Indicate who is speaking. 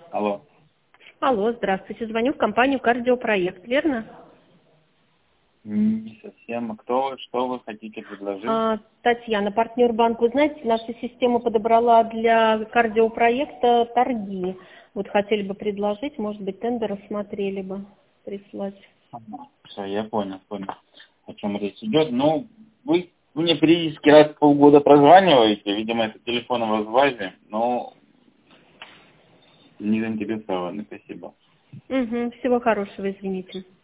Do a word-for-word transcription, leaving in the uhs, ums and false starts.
Speaker 1: Алло.
Speaker 2: Алло, здравствуйте. Звоню в компанию «Кардиопроект», верно?
Speaker 1: Не совсем. А кто вы, что вы хотите предложить?
Speaker 2: А, Татьяна, партнер банка. Вы знаете, наша система подобрала для кардиопроекта торги. Вот хотели бы предложить, может быть, тендер рассмотрели бы, прислать.
Speaker 1: Все, я понял, понял, о чем речь идет. Ну, вы, вы мне периодически раз в полгода прозваниваете, видимо, это телефоном в развазе, но не заинтересованы, спасибо.
Speaker 2: Угу, всего хорошего, извините.